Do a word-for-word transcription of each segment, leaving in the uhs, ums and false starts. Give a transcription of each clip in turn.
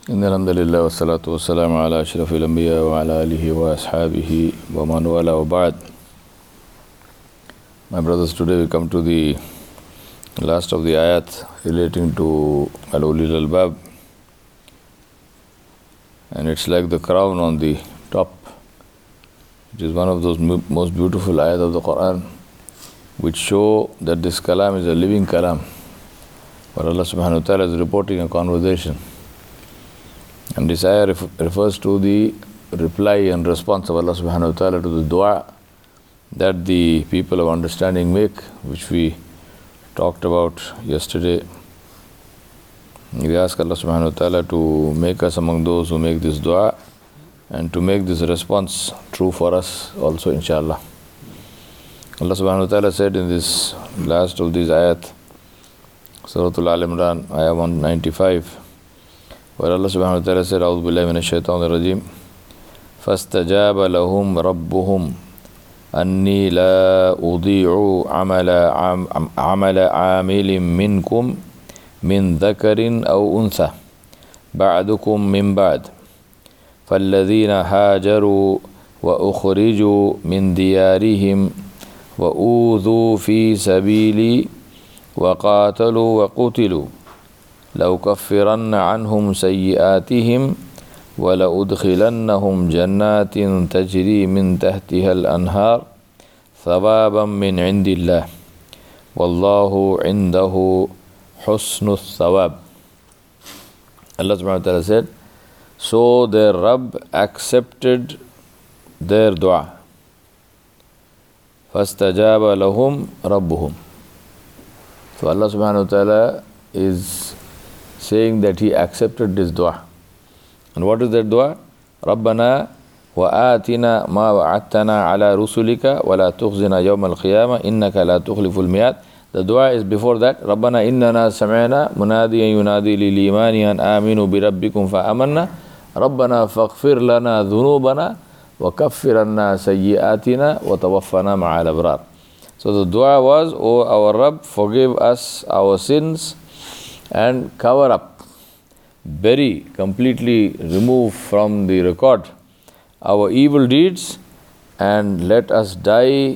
إن الحمد لله والصلاة والسلام على أشرف الأنبياء وعلى آله وأصحابه ومن والاه وبعد. My brothers, today we come to the last of the ayat relating to Al-Ulil Albab, and it's like the crown on the top. It is one of those most beautiful ayat of the Quran which show that this kalam is a living kalam, where Allah subhanahu wa ta'ala is reporting a conversation. And this ayah ref- refers to the reply and response of Allah subhanahu wa ta'ala to the dua that the people of understanding make, which we talked about yesterday. We ask Allah subhanahu wa ta'ala to make us among those who make this dua and to make this response true for us also, inshallah. Allah subhanahu wa ta'ala said in this last of these ayat, Surah Al-Imran, ayah one ninety-five, where Allah subhanahu wa ta'ala said, A'udhu billahi minash shaitanir rajim, فَاسْتَجَابَ لَهُمْ رَبُّهُمْ أَنِّي لَا أُضِيعُ عَمَلَ عَمَلَ عَامِلٍ مِّنْكُمْ مِنْ ذَكَرٍ أَوْ أُنْثَى بَعْدُكُمْ مِنْ بَعْدٍ فَالَّذِينَ هَاجَرُوا وَأُخْرِجُوا مِنْ دِيَارِهِمْ وَأُوذُوا فِي سَبِيلِي وَقَاتَلُوا وَقُتِلُوا لَأُكَفِّرَنَّ عَنْهُمْ سَيِّئَاتِهِمْ وَلَأُدْخِلَنَّهُمْ جَنَّاتٍ تَجْرِي مِنْ تَحْتِهَا الْأَنْهَارُ ثَوَابًا مِنْ عِنْدِ اللَّهِ وَاللَّهُ عِنْدَهُ حُسْنُ الثَّوَابِ. Allah subhanahu wa ta'ala said, so their Rabb accepted their dua. فَاسْتَجَابَ لَهُمْ رَبُّهُمْ. So Allah subhanahu wa ta'ala is saying that He accepted this dua. And what is that dua? رَبَّنَا وَآتِنَا مَا وَعَدْتَنَا عَلَى رُسُلِكَ وَلَا تُخْزِنَا يَوْمَ الْقِيَامَةِ إِنَّكَ لَا تُخْلِفُ الْمِيعَادَ. The dua is before that. رَبَّنَا إِنَّنَا سَمِعْنَا مُنَادِيًا يُنَادِي لِلْإِيمَانِ أَنْ آمِنُوا بِرَبِّكُمْ فَآمَنَّا رَبَّنَا فَاغْفِرْ لَنَا ذُنُوبَنَا وَكَفِّرْ عَنَّا سَيِّئَاتِنَا وَتَوَفَّنَا مَعَ الْأَبْرَارِ. So the dua was, O our Rabb, forgive us our sins and cover up, bury, completely remove from the record our evil deeds, and let us die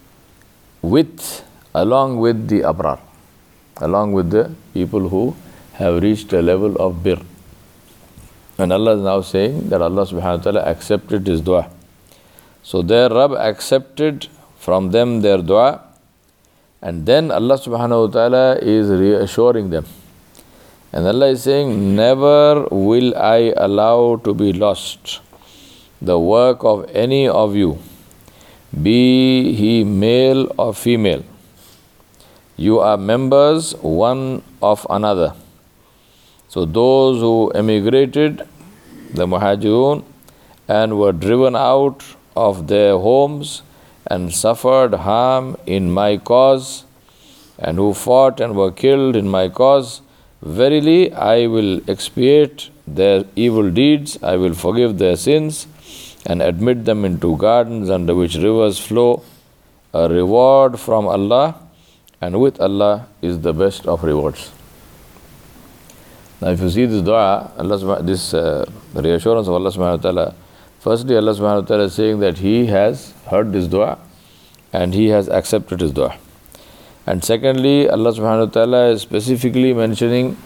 with, along with the abrar, along with the people who have reached a level of bir. And Allah is now saying that Allah subhanahu wa ta'ala accepted his dua. So their Rabb accepted from them their dua, and then Allah subhanahu wa ta'ala is reassuring them. And Allah is saying, never will I allow to be lost the work of any of you, be he male or female. You are members one of another. So those who emigrated, the muhajirun, and were driven out of their homes and suffered harm in my cause, and who fought and were killed in my cause, verily I will expiate their evil deeds, I will forgive their sins, and admit them into gardens under which rivers flow, a reward from Allah, and with Allah is the best of rewards. Now if you see this dua, Allah, this uh, reassurance of Allah subhanahu wa ta'ala, firstly Allah subhanahu wa ta'ala is saying that He has heard this dua and He has accepted his dua. And secondly, Allah subhanahu wa ta'ala is specifically mentioning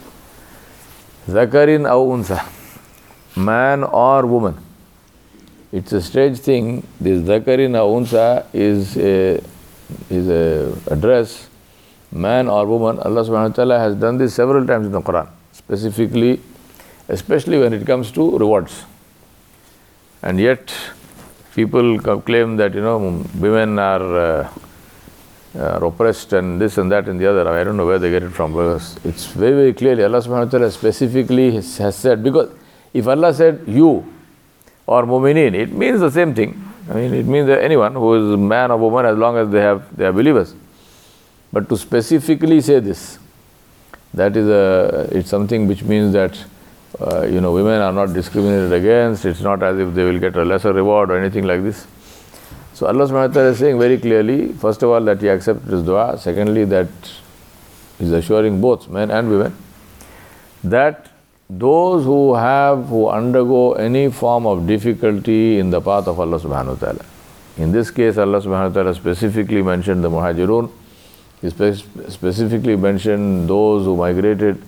Zakarin aw untha, man or woman. It's a strange thing, this Zakarin aw untha is a, is a address, man or woman. Allah subhanahu wa ta'ala has done this several times in the Quran, specifically, especially when it comes to rewards. And yet, people claim that, you know, women are uh, are oppressed and this and that and the other. I don't know where they get it from, because it's very, very clearly Allah subhanahu wa ta'ala specifically has said, because if Allah said you or mu'mineen, it means the same thing. I mean, it means that anyone who is a man or woman, as long as they have they are believers. But to specifically say this, that is a it's something which means that uh, you know, women are not discriminated against. It's not as if they will get a lesser reward or anything like this. So Allah subhanahu wa ta'ala is saying very clearly, first of all, that He accepted his dua. Secondly, that He's assuring both men and women that those who have, who undergo any form of difficulty in the path of Allah subhanahu wa ta'ala. In this case, Allah subhanahu wa ta'ala specifically mentioned the muhajirun. He spe- specifically mentioned those who migrated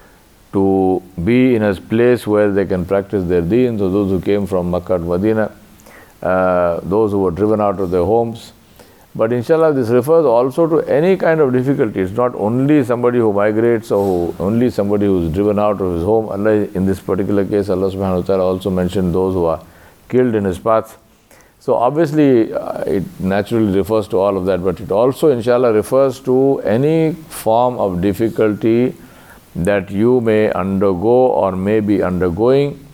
to be in a place where they can practice their deen. So those who came from Makkah to Medina, uh, those who were driven out of their homes. But inshallah, this refers also to any kind of difficulty. It's not only somebody who migrates or who, only somebody who is driven out of his home. Allah, in this particular case, Allah subhanahu wa ta'ala also mentioned those who are killed in his path. So obviously, uh, it naturally refers to all of that, but it also, inshallah, refers to any form of difficulty that you may undergo or may be undergoing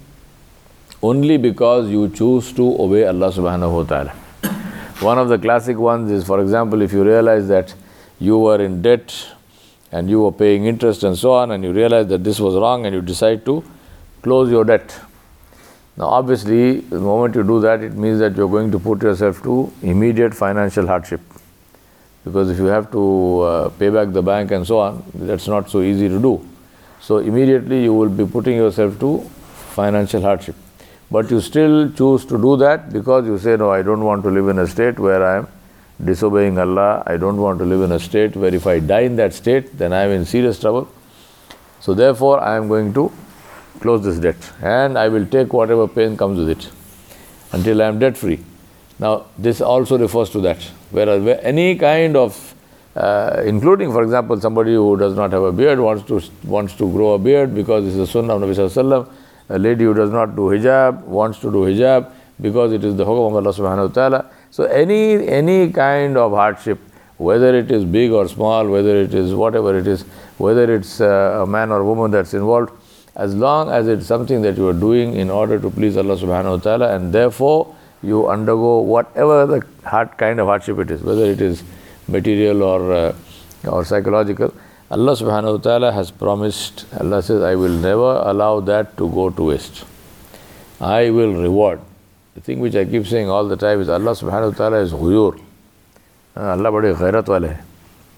only because you choose to obey Allah subhanahu wa ta'ala. One of the classic ones is, for example, if you realize that you were in debt and you were paying interest and so on, and you realize that this was wrong and you decide to close your debt. Now obviously, the moment you do that, it means that you're going to put yourself to immediate financial hardship. Because if you have to uh, pay back the bank and so on, that's not so easy to do. So immediately you will be putting yourself to financial hardship. But you still choose to do that because you say, no, I don't want to live in a state where I am disobeying Allah. I don't want to live in a state where if I die in that state, then I am in serious trouble. So therefore, I am going to close this debt and I will take whatever pain comes with it until I am debt free. Now, this also refers to that. Whereas any kind of, uh, including, for example, somebody who does not have a beard wants to wants to grow a beard because this is the sunnah of Nabi Sallallahu Alaihi Wasallam. A lady who does not do hijab wants to do hijab because it is the hukum of Allah subhanahu wa ta'ala. So any any kind of hardship, whether it is big or small, whether it is whatever it is, whether it's uh, a man or woman that's involved, as long as it's something that you are doing in order to please Allah subhanahu wa ta'ala, and therefore you undergo whatever the hard kind of hardship it is, whether it is material or uh, or psychological, Allah subhanahu wa ta'ala has promised, Allah says, I will never allow that to go to waste. I will reward. The thing which I keep saying all the time is Allah subhanahu wa ta'ala is ghuyur. Allah bade ghairat wale hai.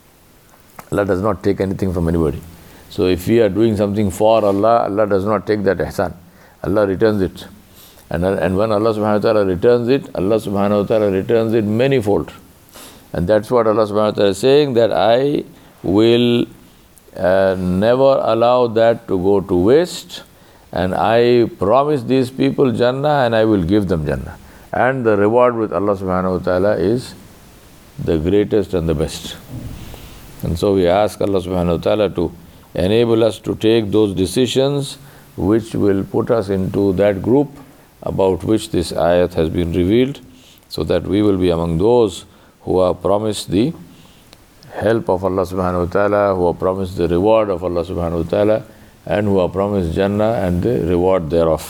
Allah does not take anything from anybody. So if we are doing something for Allah, Allah does not take that ihsan. Allah returns it. And, and when Allah subhanahu wa ta'ala returns it, Allah subhanahu wa ta'ala returns it manifold. And that's what Allah subhanahu wa ta'ala is saying, that I will Uh, never allow that to go to waste, and I promise these people Jannah and I will give them Jannah. And the reward with Allah subhanahu wa ta'ala is the greatest and the best. And so we ask Allah subhanahu wa ta'ala to enable us to take those decisions which will put us into that group about which this ayat has been revealed, so that we will be among those who are promised the help of Allah subhanahu wa ta'ala, who are promised the reward of Allah subhanahu wa ta'ala, and who are promised Jannah and the reward thereof.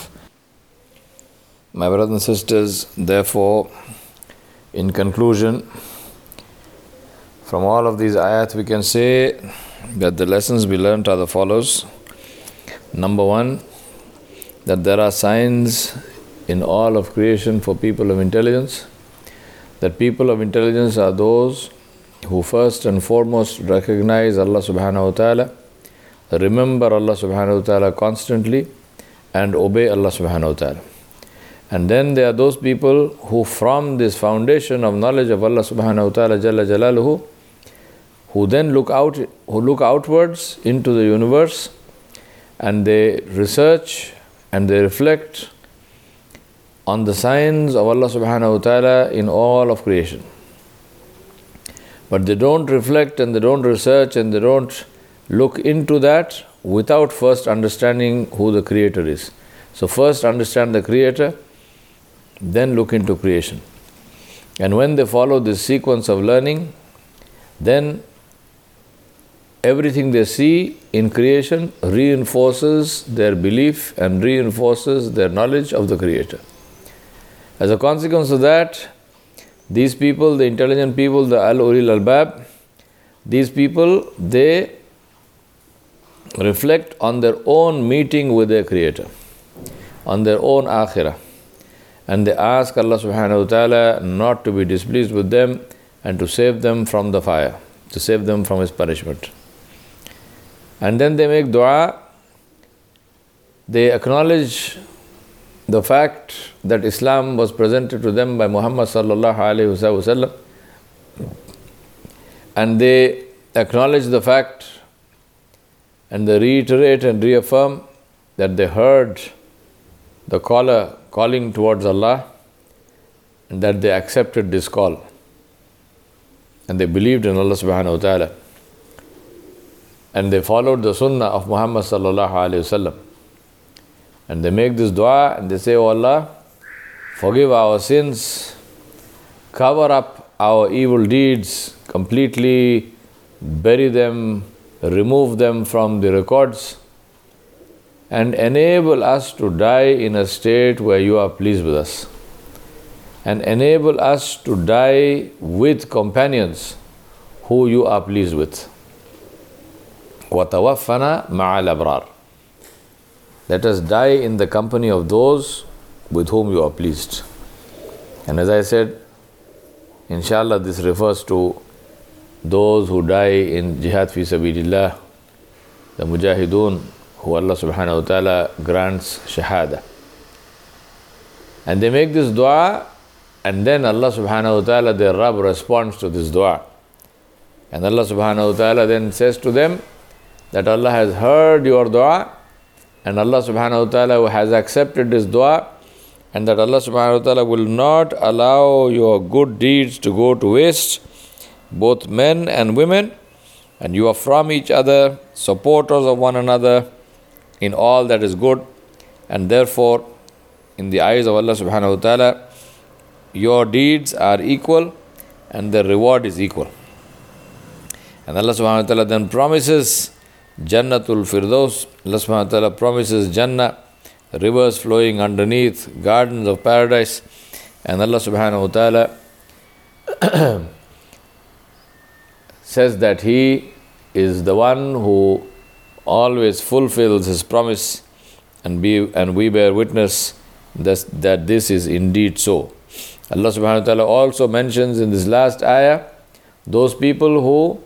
My brothers and sisters, therefore, in conclusion, from all of these ayat we can say that the lessons we learnt are the follows. Number one, that there are signs in all of creation for people of intelligence, that people of intelligence are those who first and foremost recognize Allah subhanahu wa ta'ala, remember Allah subhanahu wa ta'ala constantly, and obey Allah subhanahu wa ta'ala. And then there are those people who, from this foundation of knowledge of Allah subhanahu wa ta'ala jalla jalaluhu, who then look out, who look outwards into the universe, and they research and they reflect on the signs of Allah subhanahu wa ta'ala in all of creation. But they don't reflect and they don't research and they don't look into that without first understanding who the Creator is. So first understand the Creator, then look into creation. And when they follow this sequence of learning, then everything they see in creation reinforces their belief and reinforces their knowledge of the Creator. As a consequence of that, these people, the intelligent people, the al-ulil albab, these people, they reflect on their own meeting with their Creator, on their own akhirah. And they ask Allah subhanahu wa ta'ala not to be displeased with them and to save them from the fire, to save them from His punishment. And then they make dua they acknowledge the fact that Islam was presented to them by Muhammad sallallahu alaihi wasallam, and they acknowledge the fact and they reiterate and reaffirm that they heard the caller calling towards Allah and that they accepted this call and they believed in Allah subhanahu wa ta'ala and they followed the sunnah of Muhammad sallallahu alaihi wasallam, and they make this dua and they say, "Oh Allah, forgive our sins, cover up our evil deeds completely, bury them, remove them from the records, and enable us to die in a state where you are pleased with us, and enable us to die with companions who you are pleased with. وَتَوَفَّنَا مَعَ الْأَبْرَارِ." Let us die in the company of those with whom you are pleased. And as I said, inshallah, this refers to those who die in jihad fi sabilillah, the mujahideen who Allah subhanahu wa ta'ala grants shahada. And they make this dua, and then Allah subhanahu wa ta'ala, their Rabb, responds to this dua. And Allah subhanahu wa ta'ala then says to them that Allah has heard your dua, and Allah subhanahu wa ta'ala has accepted this dua, and that Allah subhanahu wa ta'ala will not allow your good deeds to go to waste, both men and women, and you are from each other, supporters of one another in all that is good, and therefore in the eyes of Allah subhanahu wa ta'ala your deeds are equal and the reward is equal. And Allah subhanahu wa ta'ala then promises Jannatul Firdaus. Allah subhanahu wa ta'ala promises Jannah, rivers flowing underneath, gardens of paradise. And Allah subhanahu wa ta'ala says that He is the one who always fulfills His promise, and be and we bear witness that, that this is indeed so. Allah subhanahu wa ta'ala also mentions in this last ayah those people who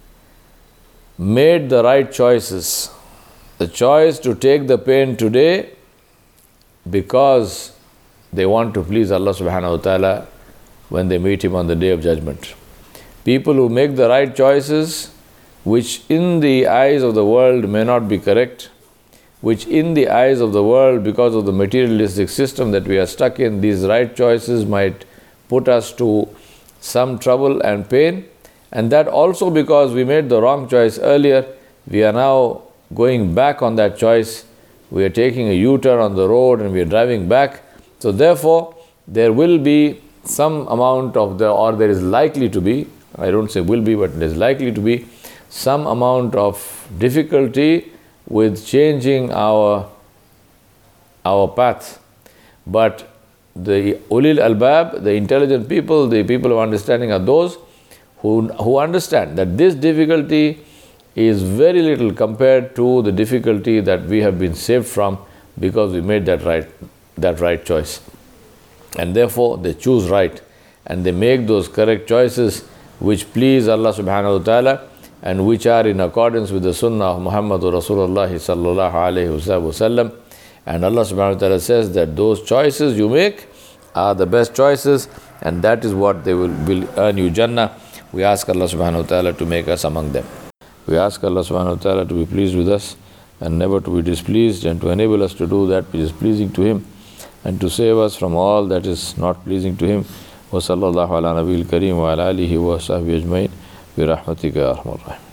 made the right choices. The choice to take the pain today because they want to please Allah subhanahu wa ta'ala when they meet Him on the Day of Judgment. People who make the right choices, which in the eyes of the world may not be correct, which in the eyes of the world, because of the materialistic system that we are stuck in, these right choices might put us to some trouble and pain. And that also because we made the wrong choice earlier, we are now going back on that choice. We are taking a U-turn on the road and we are driving back. So therefore, there will be some amount of the, or there is likely to be, I don't say will be, but there is likely to be some amount of difficulty with changing our, our path. But the ulil albab, the intelligent people, the people of understanding are those who, who understand that this difficulty is very little compared to the difficulty that we have been saved from because we made that right, that right choice. And therefore they choose right and they make those correct choices which please Allah subhanahu wa ta'ala and which are in accordance with the sunnah of Muhammadur Rasulullah sallallahu alayhi wa sallam. And Allah subhanahu wa ta'ala says that those choices you make are the best choices, and that is what they will, will earn you Jannah. We ask Allah subhanahu wa ta'ala to make us among them. We ask Allah subhanahu wa ta'ala to be pleased with us and never to be displeased, and to enable us to do that which is pleasing to Him and to save us from all that is not pleasing to Him. Wa sallallahu ala nabiyil kareem wa ala alihi wa sahbihi ajmain bi rahmatika ya arhamar rahim.